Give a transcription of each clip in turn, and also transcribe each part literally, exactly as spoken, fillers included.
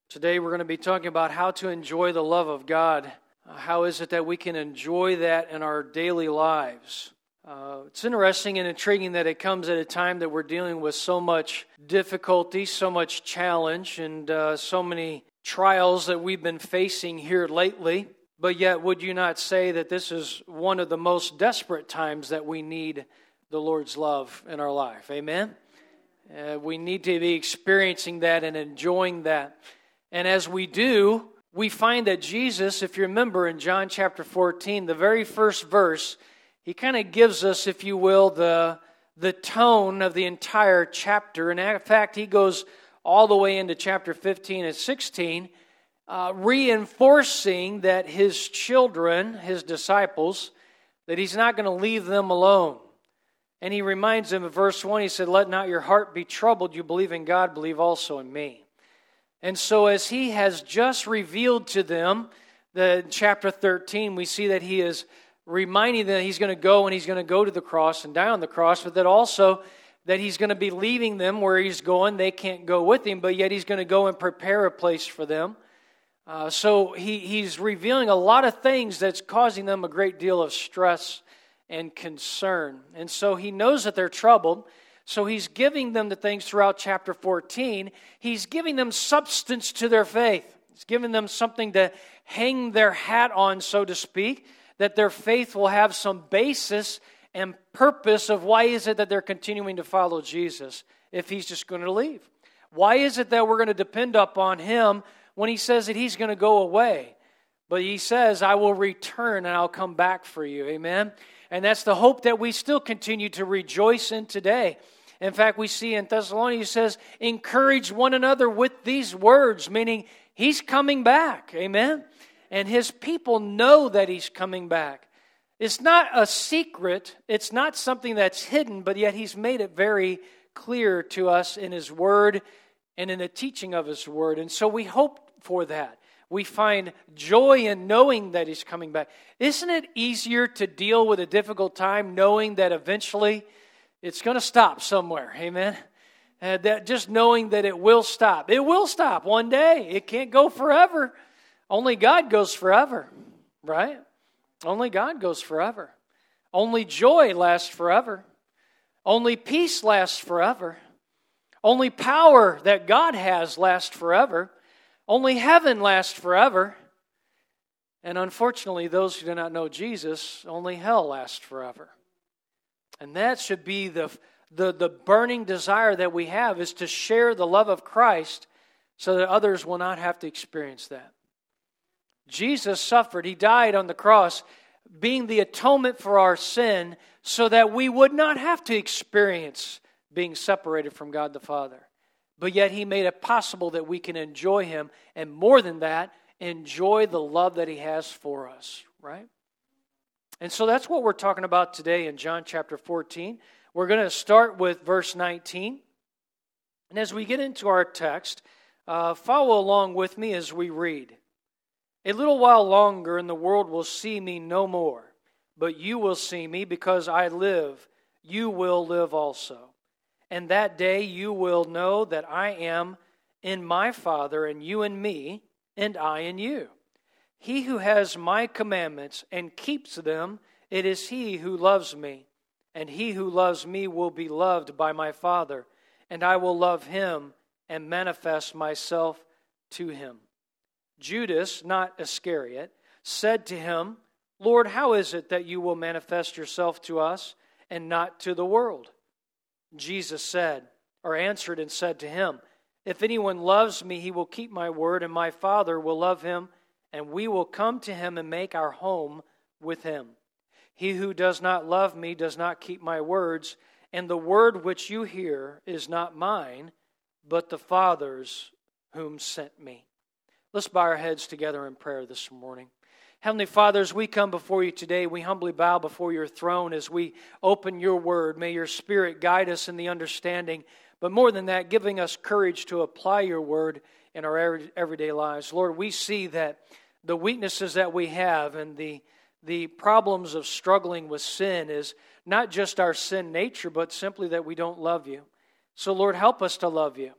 Today we're going to be talking about how to enjoy the love of God. Uh, how is it that we can enjoy that in our daily lives? Uh, it's interesting and intriguing that it comes at a time that we're dealing with so much difficulty, so much challenge, and uh, so many trials that we've been facing here lately. But yet, would you not say that this is one of the most desperate times that we need the Lord's love in our life? Amen? Uh, we need to be experiencing that and enjoying that. And as we do, we find that Jesus, if you remember in John chapter fourteen, the very first verse, he kind of gives us, if you will, the, the tone of the entire chapter. And in fact, he goes all the way into chapter fifteen and sixteen, uh, reinforcing that his children, his disciples, that he's not going to leave them alone. And he reminds them in verse one, he said, "Let not your heart be troubled. You believe in God, believe also in me." And so as he has just revealed to them, the chapter thirteen, we see that he is reminding them that he's going to go and he's going to go to the cross and die on the cross, but that also that he's going to be leaving them where he's going. They can't go with him, but yet he's going to go and prepare a place for them. Uh, so he, he's revealing a lot of things that's causing them a great deal of stress and concern. And so he knows that they're troubled. So he's giving them the things throughout chapter fourteen. He's giving them substance to their faith. He's giving them something to hang their hat on, so to speak, that their faith will have some basis and purpose of why is it that they're continuing to follow Jesus if he's just going to leave. Why is it that we're going to depend upon him when he says that he's going to go away? But he says, "I will return and I'll come back for you." Amen? And that's the hope that we still continue to rejoice in today. In fact, we see in Thessalonians, it says, encourage one another with these words, meaning he's coming back. Amen? And his people know that he's coming back. It's not a secret. It's not something that's hidden, but yet he's made it very clear to us in his word and in the teaching of his word. And so we hope for that. We find joy in knowing that he's coming back. Isn't it easier to deal with a difficult time knowing that eventually it's going to stop somewhere? Amen? And that just knowing that it will stop. It will stop one day. It can't go forever. Only God goes forever, right? Only God goes forever. Only joy lasts forever. Only peace lasts forever. Only power that God has lasts forever. Only heaven lasts forever. And unfortunately, those who do not know Jesus, only hell lasts forever. And that should be the, the, the burning desire that we have, is to share the love of Christ so that others will not have to experience that. Jesus suffered. He died on the cross, being the atonement for our sin, so that we would not have to experience being separated from God the Father. But yet he made it possible that we can enjoy him, and more than that, enjoy the love that he has for us, right? And so that's what we're talking about today in John chapter fourteen. We're going to start with verse nineteen. And as we get into our text, uh, follow along with me as we read. "A little while longer and the world will see me no more, but you will see me, because I live, you will live also. And that day you will know that I am in my Father, and you in me, and I in you. He who has my commandments and keeps them, it is he who loves me. And he who loves me will be loved by my Father, and I will love him and manifest myself to him." Judas, not Iscariot, said to him, "Lord, how is it that you will manifest yourself to us and not to the world?" Jesus said, or answered and said to him, "If anyone loves me, he will keep my word, and my Father will love him, and we will come to him and make our home with him. He who does not love me does not keep my words, and the word which you hear is not mine, but the Father's whom sent me." Let's bow our heads together in prayer this morning. Heavenly Father, as we come before you today, we humbly bow before your throne as we open your word. May your Spirit guide us in the understanding, but more than that, giving us courage to apply your word in our everyday lives. Lord, we see that the weaknesses that we have and the, the problems of struggling with sin is not just our sin nature, but simply that we don't love you. So Lord, help us to love you.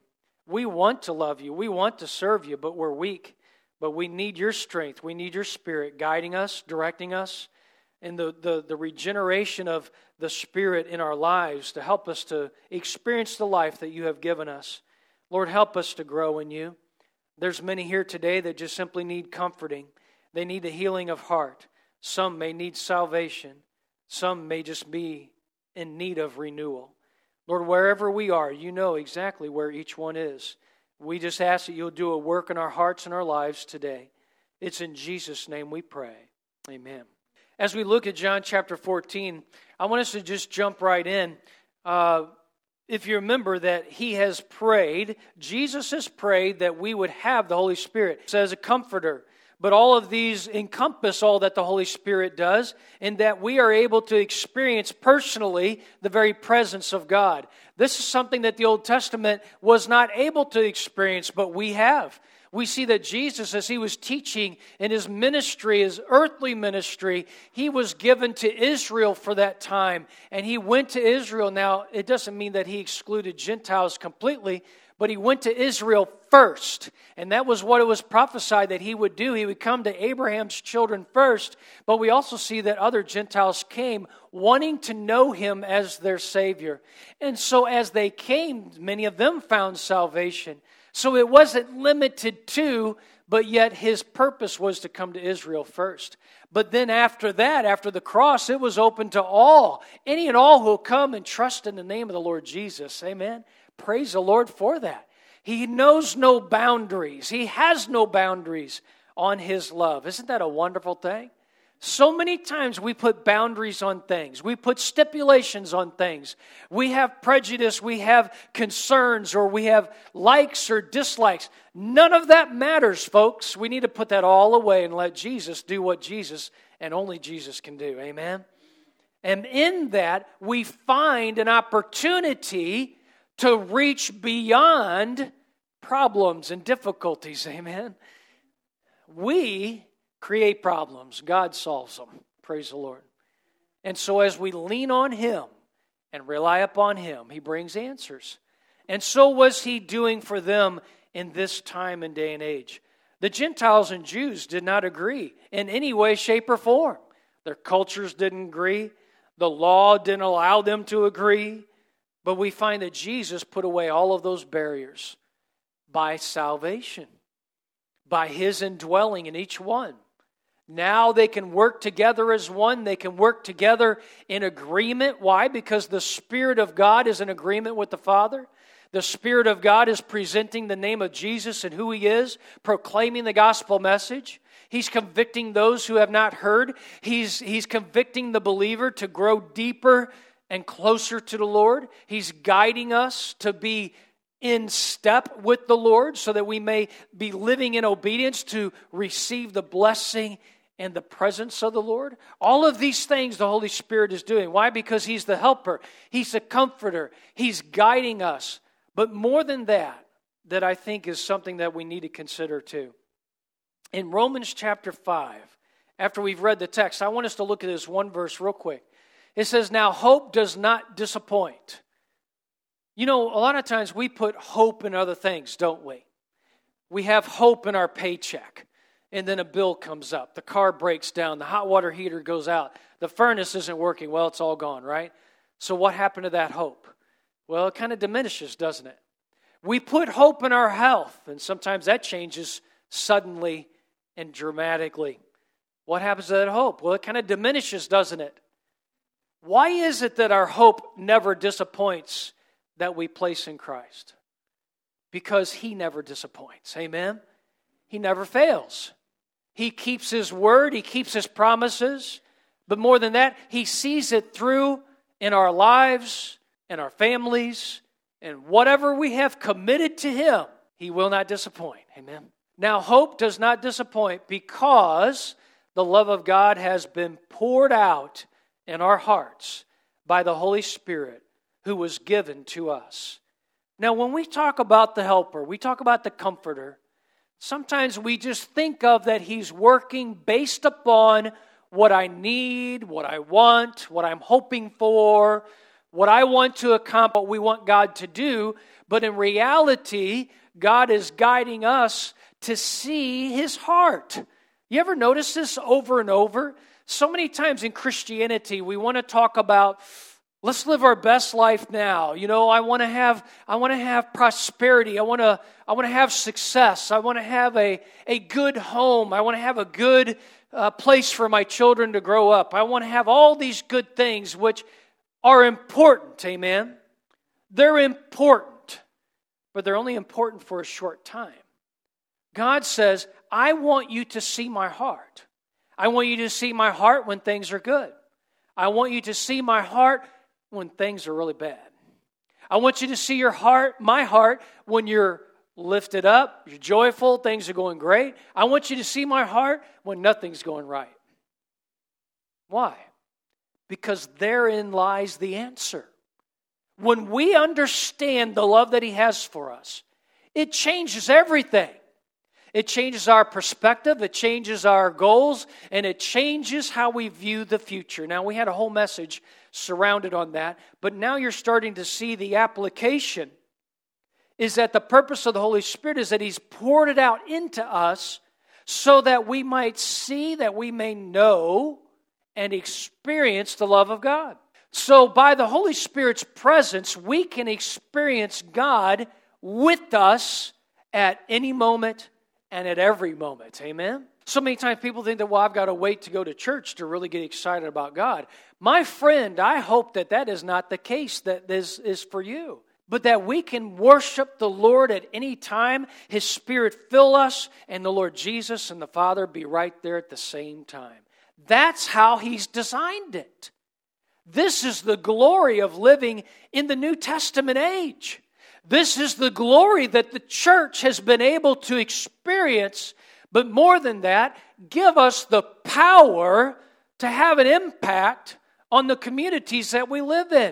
We want to love you. We want to serve you, but we're weak. But we need your strength. We need your Spirit guiding us, directing us, and the, the, the regeneration of the Spirit in our lives to help us to experience the life that you have given us. Lord, help us to grow in you. There's many here today that just simply need comforting. They need a healing of heart. Some may need salvation. Some may just be in need of renewal. Lord, wherever we are, you know exactly where each one is. We just ask that you'll do a work in our hearts and our lives today. It's in Jesus' name we pray. Amen. As we look at John chapter fourteen, I want us to just jump right in. Uh, if you remember that he has prayed, Jesus has prayed that we would have the Holy Spirit as a comforter. But all of these encompass all that the Holy Spirit does, and that we are able to experience personally the very presence of God. This is something that the Old Testament was not able to experience, but we have. We see that Jesus, as he was teaching in his ministry, his earthly ministry, he was given to Israel for that time, and he went to Israel. Now, it doesn't mean that he excluded Gentiles completely, but he went to Israel first. And that was what it was prophesied that he would do. He would come to Abraham's children first. But we also see that other Gentiles came wanting to know him as their Savior. And so as they came, many of them found salvation. So it wasn't limited to, but yet his purpose was to come to Israel first. But then after that, after the cross, it was open to all. Any and all who will come and trust in the name of the Lord Jesus. Amen. Praise the Lord for that. He knows no boundaries. He has no boundaries on his love. Isn't that a wonderful thing? So many times we put boundaries on things. We put stipulations on things. We have prejudice, we have concerns, or we have likes or dislikes. None of that matters, folks. We need to put that all away and let Jesus do what Jesus and only Jesus can do. Amen? And in that, we find an opportunity to reach beyond problems and difficulties. Amen? We create problems. God solves them. Praise the Lord. And so as we lean on him and rely upon him, he brings answers. And so was he doing for them in this time and day and age. The Gentiles and Jews did not agree in any way, shape, or form. Their cultures didn't agree. The law didn't allow them to agree. But we find that Jesus put away all of those barriers by salvation, by his indwelling in each one. Now they can work together as one. They can work together in agreement. Why? Because the Spirit of God is in agreement with the Father. The Spirit of God is presenting the name of Jesus and who he is, proclaiming the gospel message. He's convicting those who have not heard. He's, he's convicting the believer to grow deeper and closer to the Lord. He's guiding us to be in step with the Lord so that we may be living in obedience to receive the blessing and the presence of the Lord. All of these things the Holy Spirit is doing. Why? Because he's the helper. He's the comforter. He's guiding us. But more than that, that I think is something that we need to consider too. In Romans chapter five, after we've read the text, I want us to look at this one verse real quick. It says, now hope does not disappoint. You know, a lot of times we put hope in other things, don't we? We have hope in our paycheck, and then a bill comes up. The car breaks down. The hot water heater goes out. The furnace isn't working. Well, it's all gone, right? So what happened to that hope? Well, it kind of diminishes, doesn't it? We put hope in our health, and sometimes that changes suddenly and dramatically. What happens to that hope? Well, it kind of diminishes, doesn't it? Why is it that our hope never disappoints that we place in Christ? Because he never disappoints. Amen? He never fails. He keeps his word. He keeps his promises. But more than that, he sees it through in our lives, in our families, and whatever we have committed to him, he will not disappoint. Amen? Now, hope does not disappoint because the love of God has been poured out in our hearts by the Holy Spirit who was given to us. Now, when we talk about the helper, we talk about the comforter, sometimes we just think of that he's working based upon what I need, what I want, what I'm hoping for, what I want to accomplish, what we want God to do. But in reality, God is guiding us to see His heart. You ever notice this over and over? So many times in Christianity, we want to talk about, let's live our best life now. You know, I want to have, I want to have prosperity. I want to, I want to have success. I want to have a, a good home. I want to have a good uh, place for my children to grow up. I want to have all these good things which are important. Amen. They're important, but they're only important for a short time. God says, I want you to see my heart. I want you to see my heart when things are good. I want you to see my heart when things are really bad. I want you to see your heart, my heart, when you're lifted up, you're joyful, things are going great. I want you to see my heart when nothing's going right. Why? Because therein lies the answer. When we understand the love that He has for us, it changes everything. It changes our perspective, it changes our goals, and it changes how we view the future. Now, we had a whole message surrounded on that, but now you're starting to see the application is that the purpose of the Holy Spirit is that He's poured it out into us so that we might see, that we may know and experience the love of God. So by the Holy Spirit's presence, we can experience God with us at any moment and at every moment. Amen? So many times people think that, well, I've got to wait to go to church to really get excited about God. My friend, I hope that that is not the case, that this is for you. But that we can worship the Lord at any time, His Spirit fill us, and the Lord Jesus and the Father be right there at the same time. That's how He's designed it. This is the glory of living in the New Testament age. This is the glory that the church has been able to experience, but more than that, give us the power to have an impact on the communities that we live in.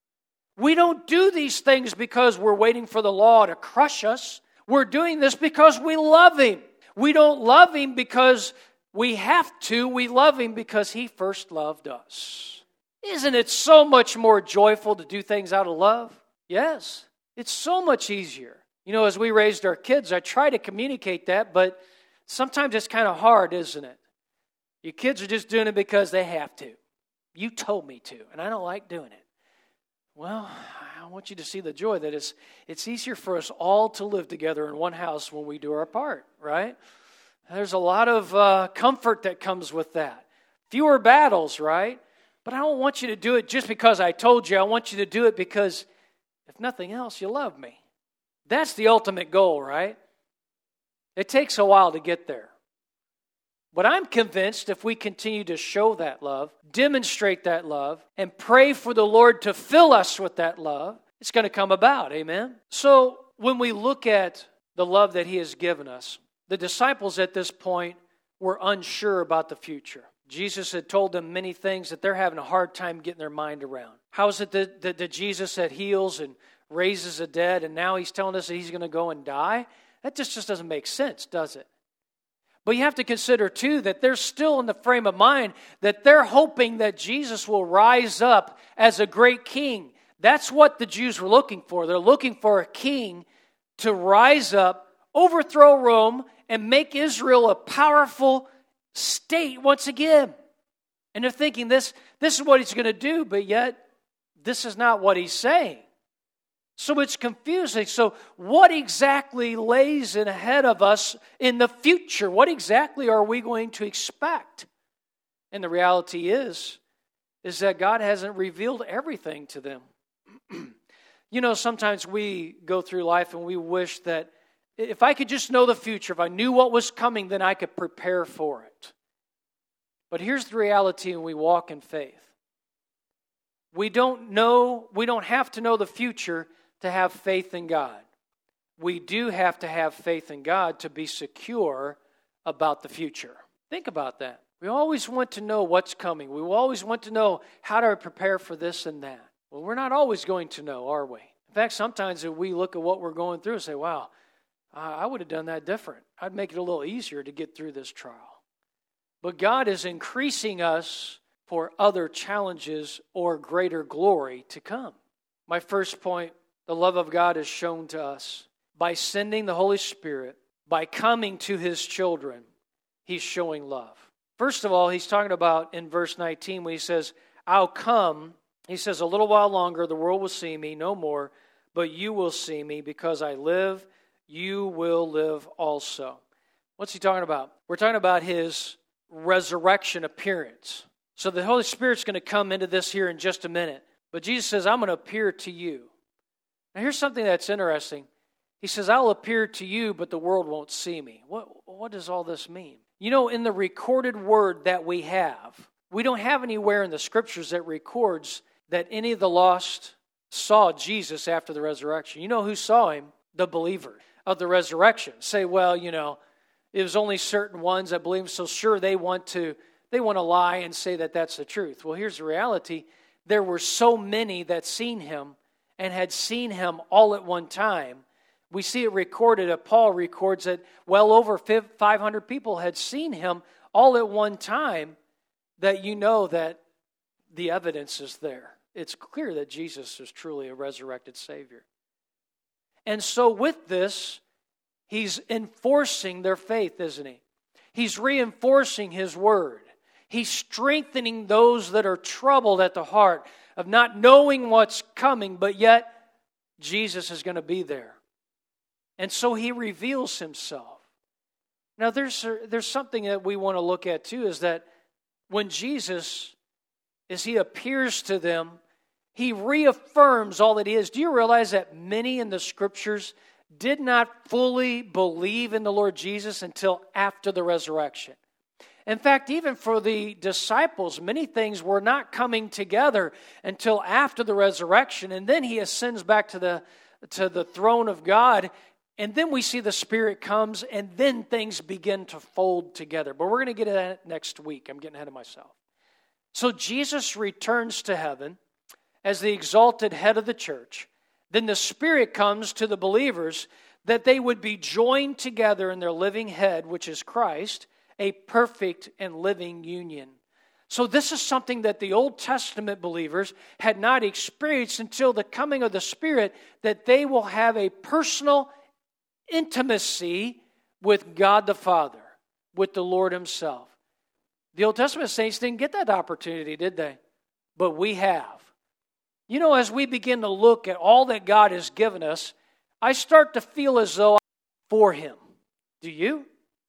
We don't do these things because we're waiting for the law to crush us. We're doing this because we love Him. We don't love Him because we have to. We love Him because He first loved us. Isn't it so much more joyful to do things out of love? Yes. It's so much easier. You know, as we raised our kids, I try to communicate that, but sometimes it's kind of hard, isn't it? Your kids are just doing it because they have to. You told me to, and I don't like doing it. Well, I want you to see the joy that it's, it's easier for us all to live together in one house when we do our part, right? There's a lot of uh, comfort that comes with that. Fewer battles, right? But I don't want you to do it just because I told you. I want you to do it because, if nothing else, you love me. That's the ultimate goal, right? It takes a while to get there. But I'm convinced if we continue to show that love, demonstrate that love, and pray for the Lord to fill us with that love, it's going to come about, amen? So when we look at the love that He has given us, the disciples at this point were unsure about the future. Jesus had told them many things that they're having a hard time getting their mind around. How is it that, that, that Jesus that heals and raises the dead, and now He's telling us that He's going to go and die? That just, just doesn't make sense, does it? But you have to consider, too, that they're still in the frame of mind that they're hoping that Jesus will rise up as a great king. That's what the Jews were looking for. They're looking for a king to rise up, overthrow Rome, and make Israel a powerful state once again. And they're thinking this, this is what He's going to do, but yet this is not what He's saying. So it's confusing. So what exactly lays in ahead of us in the future? What exactly are we going to expect? And the reality is, is that God hasn't revealed everything to them. You know, sometimes we go through life and we wish that if I could just know the future, if I knew what was coming, then I could prepare for it. But here's the reality when we walk in faith. We don't know, we don't have to know the future to have faith in God. We do have to have faith in God to be secure about the future. Think about that. We always want to know what's coming. We always want to know how to prepare for this and that. Well, we're not always going to know, are we? In fact, sometimes if we look at what we're going through and say, wow, I would have done that different. I'd make it a little easier to get through this trial. But God is increasing us for other challenges or greater glory to come. My first point, the love of God is shown to us. by sending the Holy Spirit, by coming to His children, He's showing love. First of all, He's talking about in verse nineteen when He says, I'll come. He says, a little while longer, the world will see me no more, but you will see me because I live. You will live also. What's He talking about? We're talking about His resurrection appearance. So the Holy Spirit's going to come into this here in just a minute. But Jesus says, I'm going to appear to you. Now here's something that's interesting. He says, I'll appear to you, but the world won't see me. What, what does all this mean? You know, in the recorded word that we have, we don't have anywhere in the Scriptures that records that any of the lost saw Jesus after the resurrection. You know who saw Him? The believer of the resurrection. Say, well, you know, it was only certain ones that believe, so sure they want to they want to lie and say that that's the truth. Well, here's the reality. There were so many that seen Him and had seen Him all at one time. We see it recorded, uh, Paul records that well over five hundred people had seen Him all at one time, that you know that the evidence is there. It's clear that Jesus is truly a resurrected Savior. And so with this, He's enforcing their faith, isn't He? He's reinforcing His word. He's strengthening those that are troubled at the heart of not knowing what's coming, but yet Jesus is going to be there. And so He reveals Himself. Now there's, there's something that we want to look at too, is that when Jesus, as He appears to them, He reaffirms all that He is. Do you realize that many in the Scriptures did not fully believe in the Lord Jesus until after the resurrection? In fact, even for the disciples, many things were not coming together until after the resurrection. And then He ascends back to the, to the throne of God. And then we see the Spirit comes, and then things begin to fold together. But we're going to get to that next week. I'm getting ahead of myself. So Jesus returns to heaven as the exalted head of the church. Then the Spirit comes to the believers that they would be joined together in their living head, which is Christ, a perfect and living union. So this is something that the Old Testament believers had not experienced until the coming of the Spirit, that they will have a personal intimacy with God the Father, with the Lord Himself. The Old Testament saints didn't get that opportunity, did they? But we have. You know, as we begin to look at all that God has given us, I start to feel as though I'm for Him. Do you?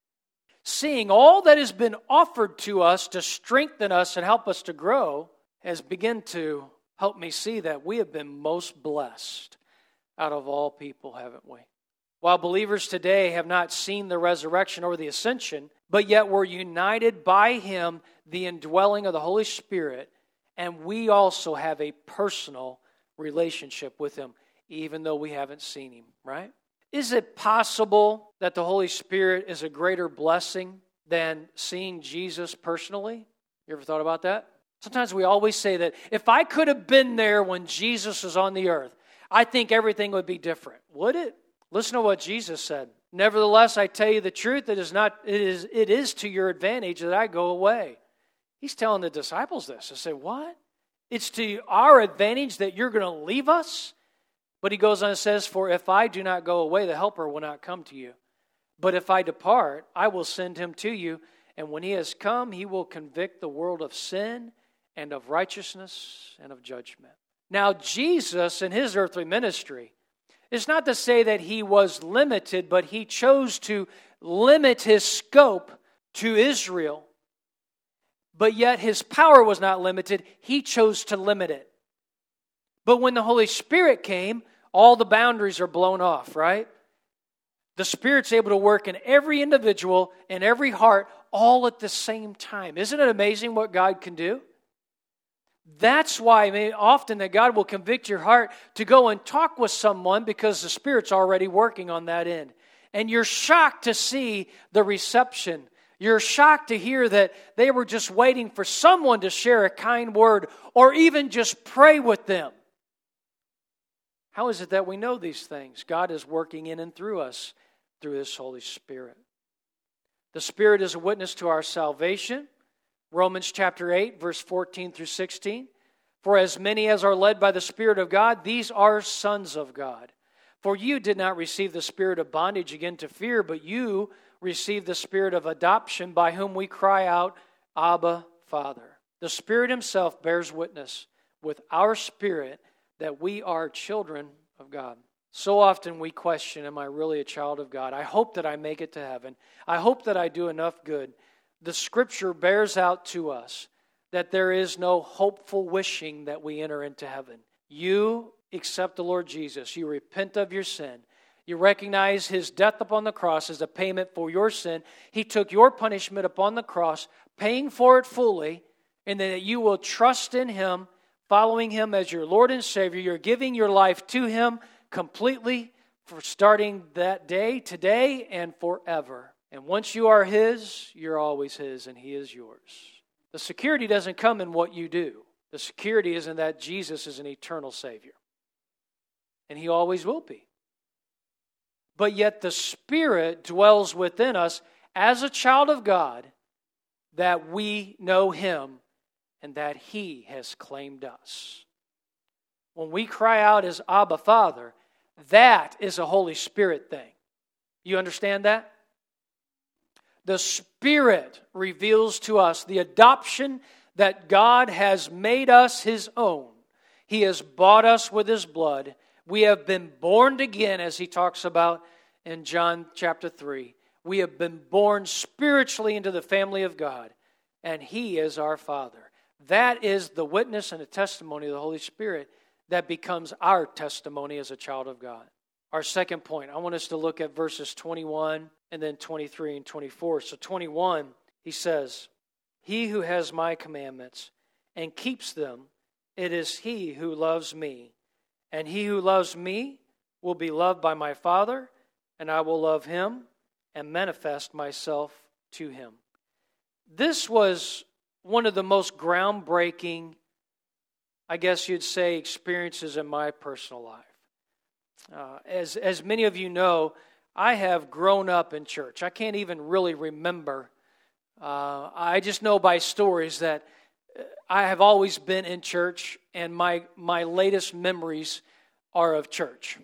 Seeing all that has been offered to us to strengthen us and help us to grow has begun to help me see that we have been most blessed out of all people, haven't we? While believers today have not seen the resurrection or the ascension, but yet we're united by Him, the indwelling of the Holy Spirit, and we also have a personal relationship with Him, even though we haven't seen Him, right? Is it possible that the Holy Spirit is a greater blessing than seeing Jesus personally? You ever thought about that? Sometimes we always say that if I could have been there when Jesus was on the earth, I think everything would be different. Would it? Listen to what Jesus said. Nevertheless, I tell you the truth, it is not, it is, it is to your advantage that I go away. He's telling the disciples this. I say, what? It's to our advantage that you're going to leave us? But He goes on and says, for if I do not go away, the Helper will not come to you. But if I depart, I will send Him to you. And when He has come, He will convict the world of sin and of righteousness and of judgment. Now, Jesus in His earthly ministry, it's not to say that He was limited, but He chose to limit His scope to Israel. But yet His power was not limited. He chose to limit it. But when the Holy Spirit came, all the boundaries are blown off, right? The Spirit's able to work in every individual, in every heart, all at the same time. Isn't it amazing what God can do? That's why I mean, often that God will convict your heart to go and talk with someone because the Spirit's already working on that end. And you're shocked to see the reception. You're shocked to hear that they were just waiting for someone to share a kind word or even just pray with them. How is it that we know these things? God is working in and through us through His Holy Spirit. The Spirit is a witness to our salvation. Romans chapter eight, verse fourteen through sixteen. For as many as are led by the Spirit of God, these are sons of God. For you did not receive the spirit of bondage again to fear, but you received the spirit of adoption, by whom we cry out, Abba, Father. The Spirit himself bears witness with our spirit that we are children of God. So often we question, am I really a child of God? I hope that I make it to heaven. I hope that I do enough good. The Scripture bears out to us that there is no hopeful wishing that we enter into heaven. You accept the Lord Jesus. You repent of your sin. You recognize his death upon the cross as a payment for your sin. He took your punishment upon the cross, paying for it fully, and that you will trust in him, following him as your Lord and Savior. You're giving your life to him completely for starting that day, today, and forever. And once you are his, you're always his, and he is yours. The security doesn't come in what you do. The security is in that Jesus is an eternal Savior. And he always will be. But yet the Spirit dwells within us as a child of God, that we know him and that he has claimed us. When we cry out as Abba, Father, that is a Holy Spirit thing. You understand that? The Spirit reveals to us the adoption that God has made us his own. He has bought us with his blood. We have been born again, as he talks about in John chapter three. We have been born spiritually into the family of God, and he is our Father. That is the witness and the testimony of the Holy Spirit that becomes our testimony as a child of God. Our second point, I want us to look at verses twenty-one and then twenty-three and twenty-four. So twenty-one, he says, he who has my commandments and keeps them, it is he who loves me. And he who loves me will be loved by my Father, and I will love him and manifest myself to him. This was one of the most groundbreaking, I guess you'd say, experiences in my personal life. Uh, as, as many of you know, I have grown up in church. I can't even really remember. Uh, I just know by stories that I have always been in church, and my, my latest memories are of church.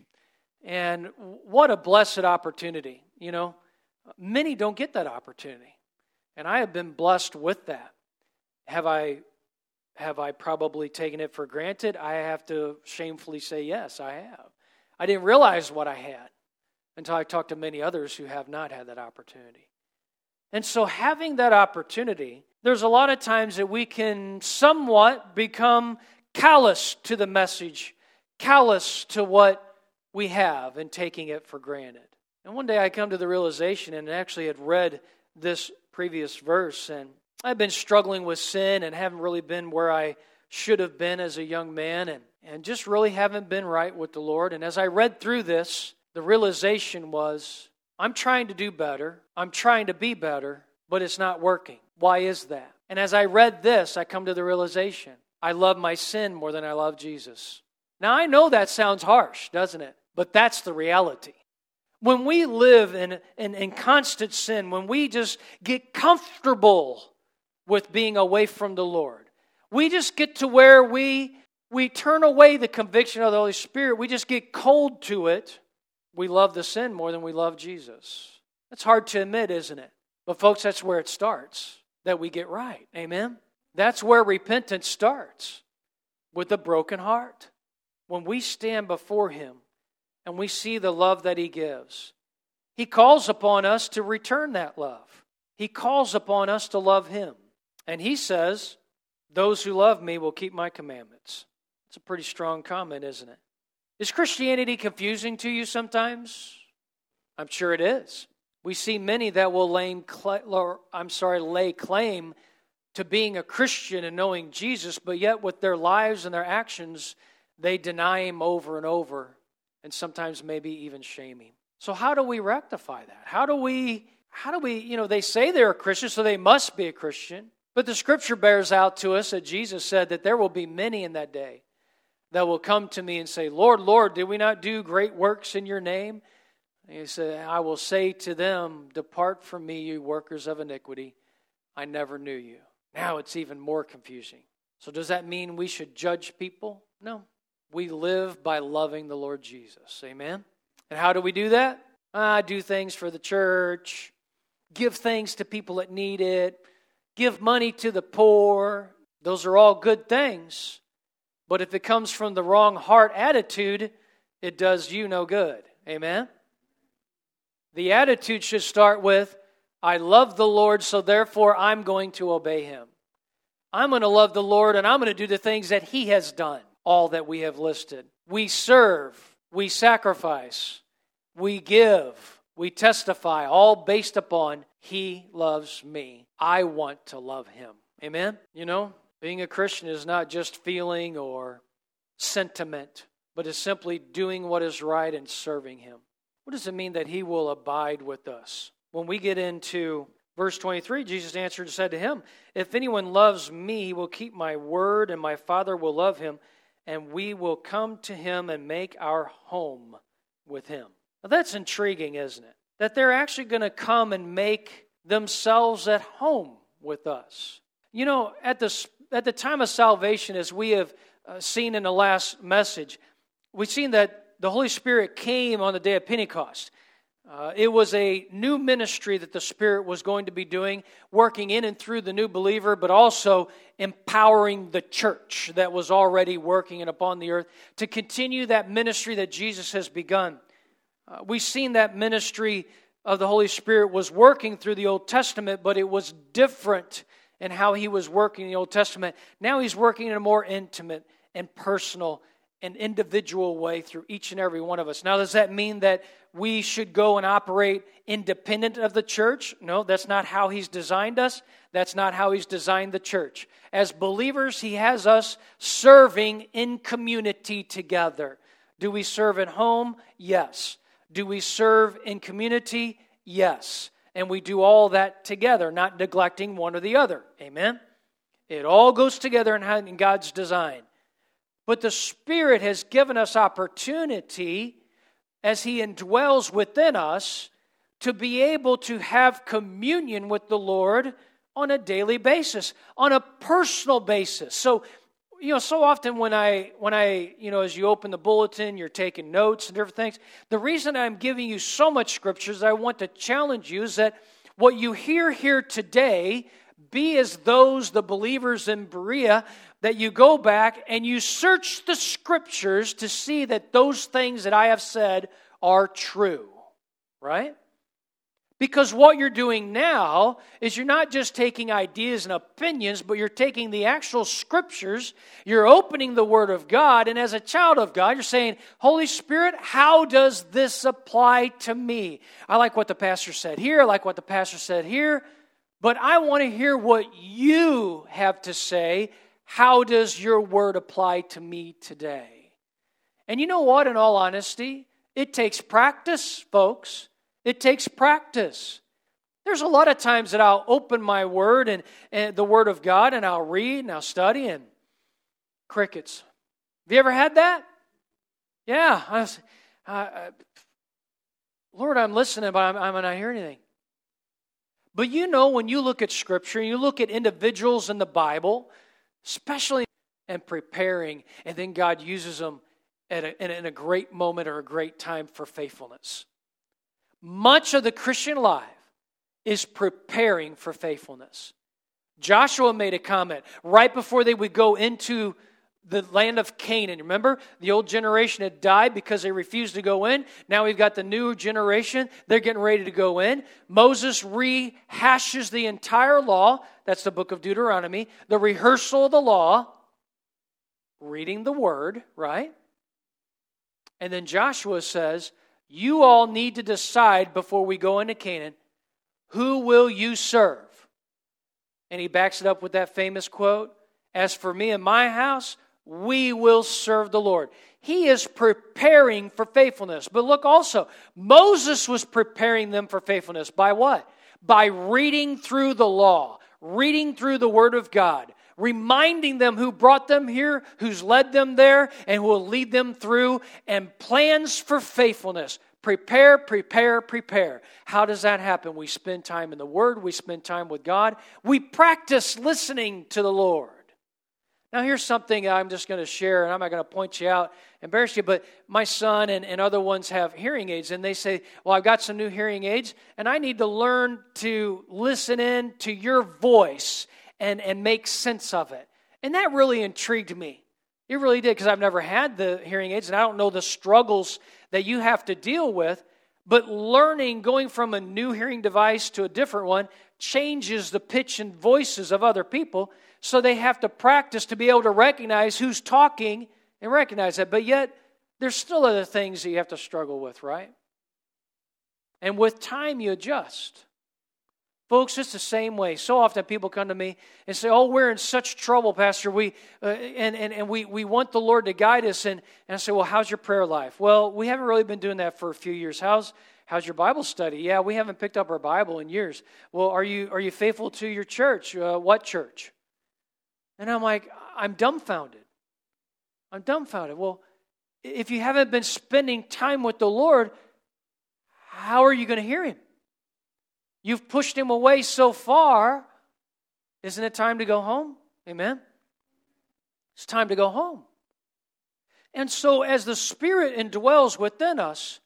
And what a blessed opportunity, you know. Many don't get that opportunity. And I have been blessed with that. Have I, have I probably taken it for granted? I have to shamefully say yes, I have. I didn't realize what I had until I talked to many others who have not had that opportunity. And so having that opportunity, there's a lot of times that we can somewhat become callous to the message, callous to what we have, and taking it for granted. And one day I come to the realization, and actually had read this previous verse, and I've been struggling with sin and haven't really been where I should have been as a young man, and, and just really haven't been right with the Lord. And as I read through this, the realization was, I'm trying to do better, I'm trying to be better, but it's not working. Why is that? And as I read this, I come to the realization, I love my sin more than I love Jesus. Now I know that sounds harsh, doesn't it? But that's the reality. When we live in, in, in constant sin, when we just get comfortable with being away from the Lord, we just get to where we, we turn away the conviction of the Holy Spirit. We just get cold to it. We love the sin more than we love Jesus. That's hard to admit, isn't it? But folks, that's where it starts, that we get right. Amen? That's where repentance starts, with a broken heart. When we stand before him and we see the love that he gives, he calls upon us to return that love. He calls upon us to love him. And he says, those who love me will keep my commandments. It's a pretty strong comment, isn't it? Is Christianity confusing to you sometimes? I'm sure it is. We see many that will lay, I'm sorry, lay claim to being a Christian and knowing Jesus, but yet with their lives and their actions, they deny him over and over, and sometimes maybe even shame him. So how do we rectify that? How do we, how do we, you know, they say they're a Christian, so they must be a Christian. But the Scripture bears out to us that Jesus said that there will be many in that day that will come to me and say, Lord, Lord, did we not do great works in your name? And he said, I will say to them, depart from me, you workers of iniquity. I never knew you. Now it's even more confusing. So does that mean we should judge people? No. We live by loving the Lord Jesus. Amen? And how do we do that? Ah, do things for the church, give things to people that need it, give money to the poor. Those are all good things. But if it comes from the wrong heart attitude, it does you no good. Amen? The attitude should start with, I love the Lord, so therefore I'm going to obey Him. I'm going to love the Lord, and I'm going to do the things that He has done, all that we have listed. We serve, we sacrifice, we give, we testify, all based upon He loves me. I want to love Him. Amen? You know, being a Christian is not just feeling or sentiment, but is simply doing what is right and serving Him. What does it mean that He will abide with us? When we get into verse twenty-three, Jesus answered and said to him, if anyone loves me, he will keep my word, and my Father will love him, and we will come to him and make our home with him. Now that's intriguing, isn't it? That they're actually going to come and make themselves at home with us. You know, at the, at the time of salvation, as we have uh, seen in the last message, we've seen that the Holy Spirit came on the day of Pentecost. Uh, it was a new ministry that the Spirit was going to be doing, working in and through the new believer, but also empowering the church that was already working and upon the earth to continue that ministry that Jesus has begun. Uh, we've seen that ministry of the Holy Spirit was working through the Old Testament, but it was different in how He was working in the Old Testament. Now He's working in a more intimate and personal and individual way through each and every one of us. Now, does that mean that we should go and operate independent of the church? No, that's not how He's designed us. That's not how He's designed the church. As believers, He has us serving in community together. Do we serve at home? Yes. Do we serve in community? Yes. And we do all that together, not neglecting one or the other. Amen? It all goes together in God's design. But the Spirit has given us opportunity as He indwells within us to be able to have communion with the Lord on a daily basis, on a personal basis. So, you know, so often when I, when I, you know, as you open the bulletin, you're taking notes and different things. The reason I'm giving you so much scripture is I want to challenge you is that what you hear here today, be as those, the believers in Berea, that you go back and you search the scriptures to see that those things that I have said are true, right? Because what you're doing now is you're not just taking ideas and opinions, but you're taking the actual scriptures, you're opening the Word of God, and as a child of God, you're saying, Holy Spirit, how does this apply to me? I like what the pastor said here, I like what the pastor said here, but I want to hear what you have to say. How does your word apply to me today? And you know what, in all honesty, it takes practice, folks. It takes practice. There's a lot of times that I'll open my word and, and the Word of God and I'll read and I'll study and crickets. Have you ever had that? Yeah. I was, uh, uh, Lord, I'm listening, but I'm, I'm not hearing anything. But you know, when you look at Scripture, you look at individuals in the Bible, especially in preparing, and then God uses them at a, in a great moment or a great time for faithfulness. Much of the Christian life is preparing for faithfulness. Joshua made a comment right before they would go into the land of Canaan. Remember, the old generation had died because they refused to go in. Now we've got the new generation. They're getting ready to go in. Moses rehashes the entire law. That's the book of Deuteronomy. The rehearsal of the law. Reading the word, right? And then Joshua says, you all need to decide before we go into Canaan, who will you serve? And he backs it up with that famous quote, as for me and my house, we will serve the Lord. He is preparing for faithfulness. But look also, Moses was preparing them for faithfulness. By what? By reading through the law, reading through the Word of God, reminding them who brought them here, who's led them there, and who will lead them through, and plans for faithfulness. Prepare, prepare, prepare. How does that happen? We spend time in the Word. We spend time with God. We practice listening to the Lord. Now, here's something I'm just going to share, and I'm not going to point you out, embarrass you, but my son and, and other ones have hearing aids, and they say, well, I've got some new hearing aids, and I need to learn to listen in to your voice and, and make sense of it. And that really intrigued me. It really did, because I've never had the hearing aids, and I don't know the struggles that you have to deal with, but learning, going from a new hearing device to a different one, changes the pitch and voices of other people, so they have to practice to be able to recognize who's talking and recognize that. But yet, there's still other things that you have to struggle with, right? And with time, you adjust. Folks, it's the same way. So often people come to me and say, oh, we're in such trouble, Pastor. We uh, and, and, and we, we want the Lord to guide us. And, and I say, well, how's your prayer life? Well, we haven't really been doing that for a few years. How's how's your Bible study? Yeah, we haven't picked up our Bible in years. Well, are you are you faithful to your church? Uh, what church? And I'm like, I'm dumbfounded. I'm dumbfounded. Well, if you haven't been spending time with the Lord, how are you going to hear Him? You've pushed Him away so far. Isn't it time to go home? Amen? It's time to go home. And so as the Spirit indwells within us,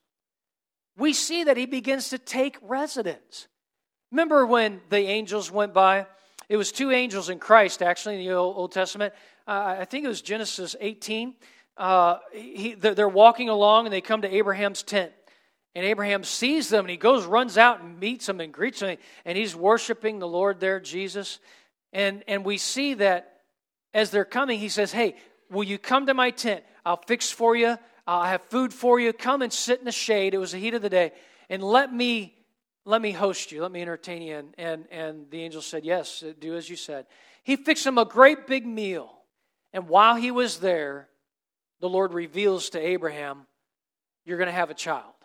we see that He begins to take residence. Remember when the angels went by? It was two angels in Christ, actually, in the Old, Old Testament. Uh, I think it was Genesis eighteen. Uh, he, they're walking along, and they come to Abraham's tent. And Abraham sees them, and he goes, runs out and meets them and greets them. And he's worshiping the Lord there, Jesus. And, and we see that as they're coming, he says, hey, will you come to my tent? I'll fix for you. I'll have food for you. Come and sit in the shade. It was the heat of the day. And let me let me host you. Let me entertain you. And, and, and the angel said, yes, do as you said. He fixed him a great big meal. And while he was there, the Lord reveals to Abraham, you're going to have a child.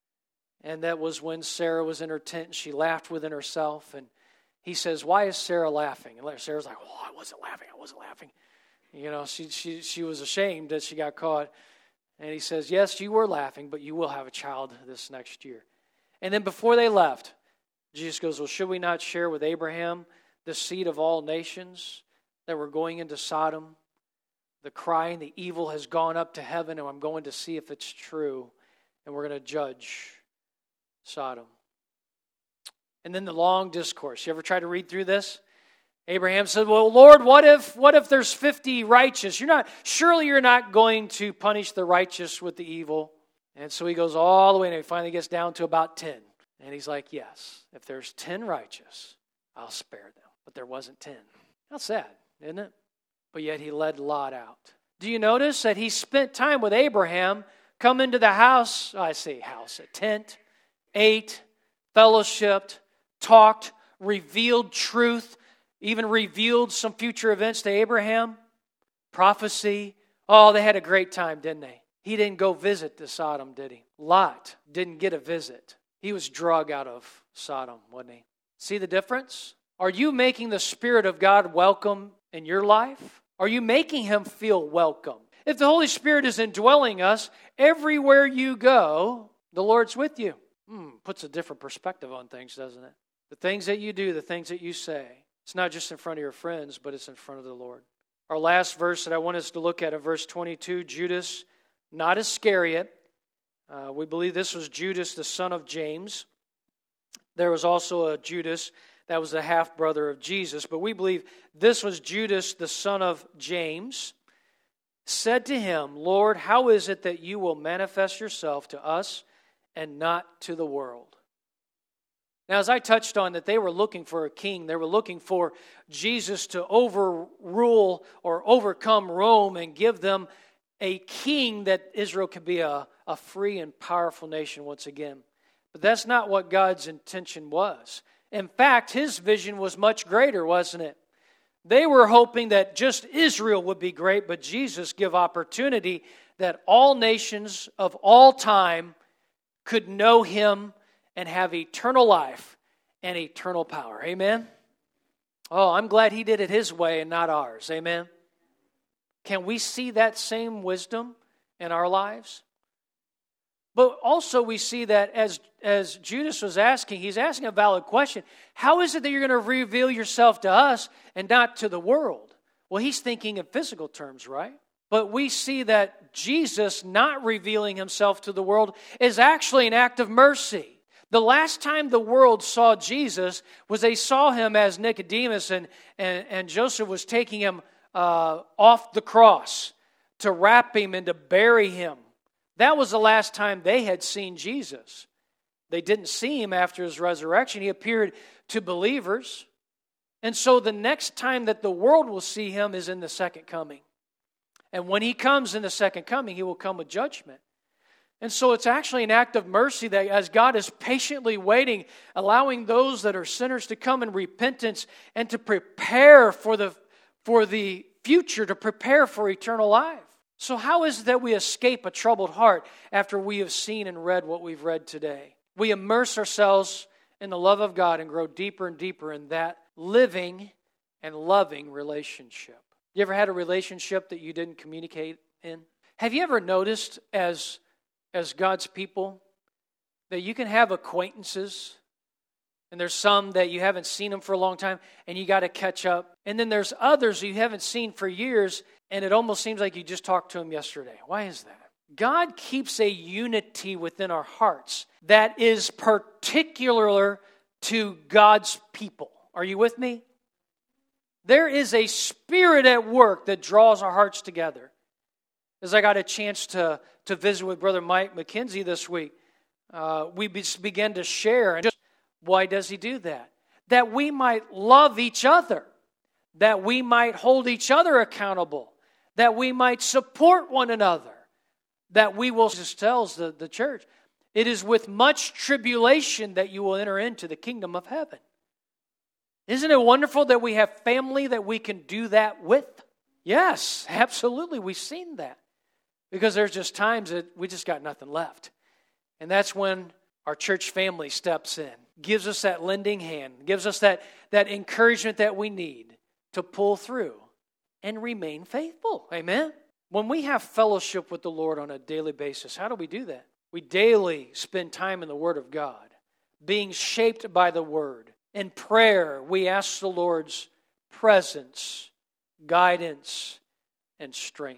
And that was when Sarah was in her tent and she laughed within herself. And he says, why is Sarah laughing? And Sarah's like, oh, I wasn't laughing. I wasn't laughing. You know, she, she, she was ashamed that she got caught. And he says, yes, you were laughing, but you will have a child this next year. And then before they left, Jesus goes, well, should we not share with Abraham the seed of all nations that were going into Sodom? The crying, the evil has gone up to heaven, and I'm going to see if it's true. And we're going to judge Sodom. And then the long discourse. You ever try to read through this? Abraham said, well, Lord, what if what if there's fifty righteous? You're not surely you're not going to punish the righteous with the evil. And so he goes all the way, and he finally gets down to about ten. And he's like, yes, if there's ten righteous, I'll spare them. But there wasn't ten. How sad, isn't it? But yet he led Lot out. Do you notice that he spent time with Abraham, come into the house, I say house, a tent, ate, fellowshipped, talked, revealed truth, even revealed some future events to Abraham, prophecy. Oh, they had a great time, didn't they? He didn't go visit the Sodom, did he? Lot didn't get a visit. He was drug out of Sodom, wasn't he? See the difference? Are you making the Spirit of God welcome in your life? Are you making Him feel welcome? If the Holy Spirit is indwelling us, everywhere you go, the Lord's with you. Hmm, puts a different perspective on things, doesn't it? The things that you do, the things that you say, it's not just in front of your friends, but it's in front of the Lord. Our last verse that I want us to look at, in verse twenty-two, Judas, not Iscariot. Uh, we believe this was Judas, the son of James. There was also a Judas that was the half-brother of Jesus, but we believe this was Judas, the son of James, said to him, Lord, how is it that you will manifest yourself to us and not to the world? Now, as I touched on, that they were looking for a king. They were looking for Jesus to overrule or overcome Rome and give them a king that Israel could be a, a free and powerful nation once again. But that's not what God's intention was. In fact, His vision was much greater, wasn't it? They were hoping that just Israel would be great, but Jesus give opportunity that all nations of all time could know Him and have eternal life and eternal power. Amen? Oh, I'm glad He did it His way and not ours. Amen? Can we see that same wisdom in our lives? But also we see that as, as Judas was asking, he's asking a valid question. How is it that you're going to reveal yourself to us and not to the world? Well, he's thinking in physical terms, right? But we see that Jesus not revealing himself to the world is actually an act of mercy. The last time the world saw Jesus was they saw him as Nicodemus, and, and, and Joseph was taking him uh, off the cross to wrap him and to bury him. That was the last time they had seen Jesus. They didn't see him after his resurrection. He appeared to believers. And so the next time that the world will see him is in the second coming. And when he comes in the second coming, he will come with judgment. And so it's actually an act of mercy that as God is patiently waiting, allowing those that are sinners to come in repentance and to prepare for the, for the future, to prepare for eternal life. So how is it that we escape a troubled heart after we have seen and read what we've read today? We immerse ourselves in the love of God and grow deeper and deeper in that living and loving relationship. You ever had a relationship that you didn't communicate in? Have you ever noticed as as God's people that you can have acquaintances, and there's some that you haven't seen them for a long time and you got to catch up, and then there's others you haven't seen for years and it almost seems like you just talked to them yesterday? Why is that? God keeps a unity within our hearts that is particular to God's people. Are you with me? There is a spirit at work that draws our hearts together. As I got a chance to, to visit with Brother Mike McKenzie this week, uh, we be, began to share. And just why does he do that? That we might love each other, that we might hold each other accountable, that we might support one another, that we will, just tells the, the church, it is with much tribulation that you will enter into the kingdom of heaven. Isn't it wonderful that we have family that we can do that with? Yes, absolutely. We've seen that. Because there's just times that we just got nothing left. And that's when our church family steps in, gives us that lending hand, gives us that, that encouragement that we need to pull through and remain faithful. Amen? When we have fellowship with the Lord on a daily basis, how do we do that? We daily spend time in the Word of God, being shaped by the Word. In prayer, we ask the Lord's presence, guidance, and strength.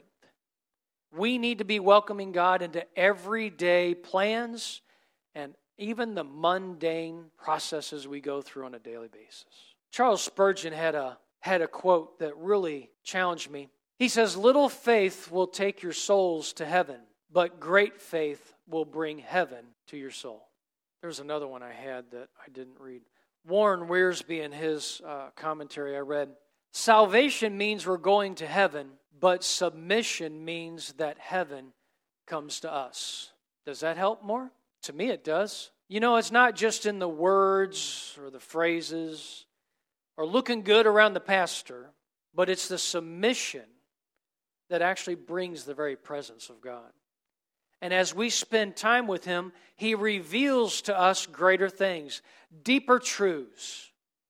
We need to be welcoming God into everyday plans and even the mundane processes we go through on a daily basis. Charles Spurgeon had a, had a quote that really challenged me. He says, "Little faith will take your souls to heaven, but great faith will bring heaven to your soul." There's another one I had that I didn't read. Warren Wiersbe, in his uh, commentary I read, "Salvation means we're going to heaven, but submission means that heaven comes to us." Does that help more? To me it does. You know, it's not just in the words or the phrases or looking good around the pastor, but it's the submission that actually brings the very presence of God. And as we spend time with Him, He reveals to us greater things, deeper truths,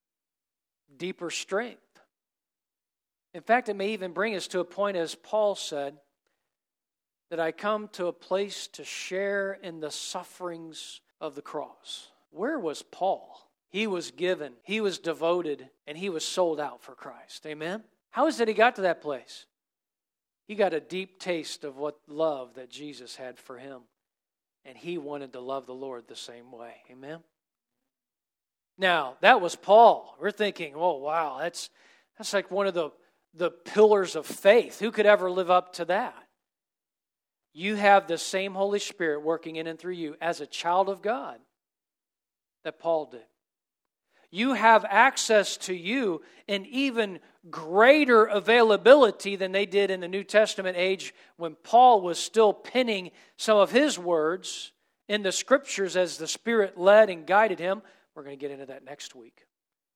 deeper strength. In fact, it may even bring us to a point, as Paul said, that I come to a place to share in the sufferings of the cross. Where was Paul? He was given, he was devoted, and he was sold out for Christ. Amen? How is it he got to that place? He got a deep taste of what love that Jesus had for him. And he wanted to love the Lord the same way. Amen? Now, that was Paul. We're thinking, oh, wow, that's that's like one of the, the pillars of faith. Who could ever live up to that? You have the same Holy Spirit working in and through you as a child of God that Paul did. You have access to you in even greater availability than they did in the New Testament age when Paul was still penning some of his words in the Scriptures as the Spirit led and guided him. We're going to get into that next week.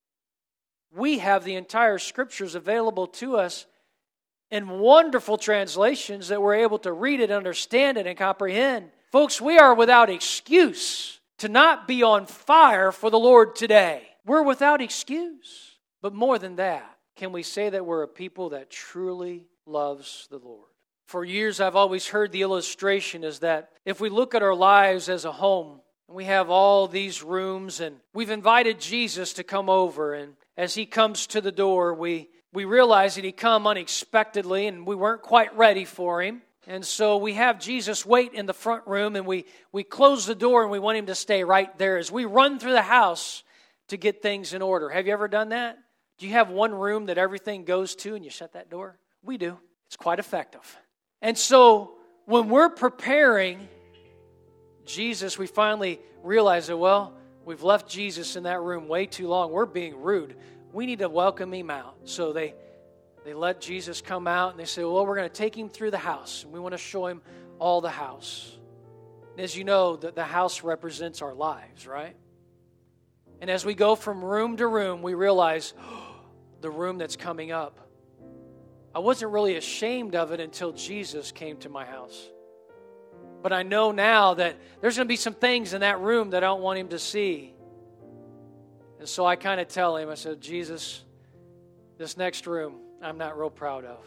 We have the entire Scriptures available to us in wonderful translations that we're able to read it, understand it, and comprehend. Folks, we are without excuse to not be on fire for the Lord today. We're without excuse. But more than that, can we say that we're a people that truly loves the Lord? For years, I've always heard the illustration is that if we look at our lives as a home, and we have all these rooms, and we've invited Jesus to come over, and as He comes to the door, we we realized that he'd come unexpectedly and we weren't quite ready for him. And so we have Jesus wait in the front room, and we, we close the door and we want him to stay right there as we run through the house to get things in order. Have you ever done that? Do you have one room that everything goes to and you shut that door? We do. It's quite effective. And so when we're preparing Jesus, we finally realize that, well, we've left Jesus in that room way too long. We're being rude. We need to welcome him out. So they they let Jesus come out, and they say, well, we're going to take him through the house, and we want to show him all the house. And as you know, the, the house represents our lives, right? And as we go from room to room, we realize oh, the room that's coming up. I wasn't really ashamed of it until Jesus came to my house. But I know now that there's going to be some things in that room that I don't want him to see. And so I kind of tell him, I said, Jesus, this next room, I'm not real proud of.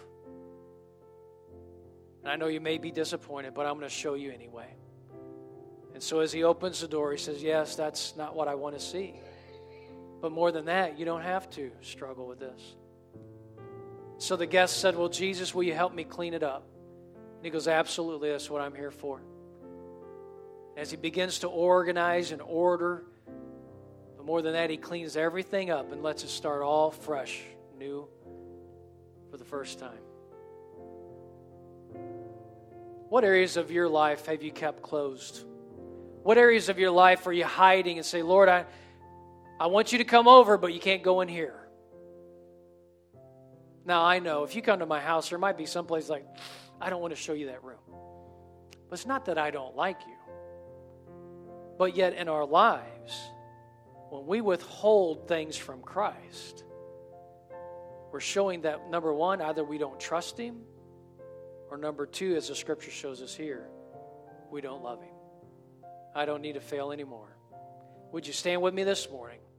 And I know you may be disappointed, but I'm going to show you anyway. And so as he opens the door, he says, yes, that's not what I want to see. But more than that, you don't have to struggle with this. So the guest said, well, Jesus, will you help me clean it up? And he goes, absolutely, that's what I'm here for. As he begins to organize and order, but more than that, he cleans everything up and lets it start all fresh, new, for the first time. What areas of your life have you kept closed? What areas of your life are you hiding and say, Lord, I, I want you to come over, but you can't go in here? Now, I know if you come to my house, there might be someplace like, I don't want to show you that room. But it's not that I don't like you. But yet in our lives, when we withhold things from Christ, we're showing that, number one, either we don't trust him, or number two, as the scripture shows us here, we don't love him. I don't need to fail anymore. Would you stand with me this morning?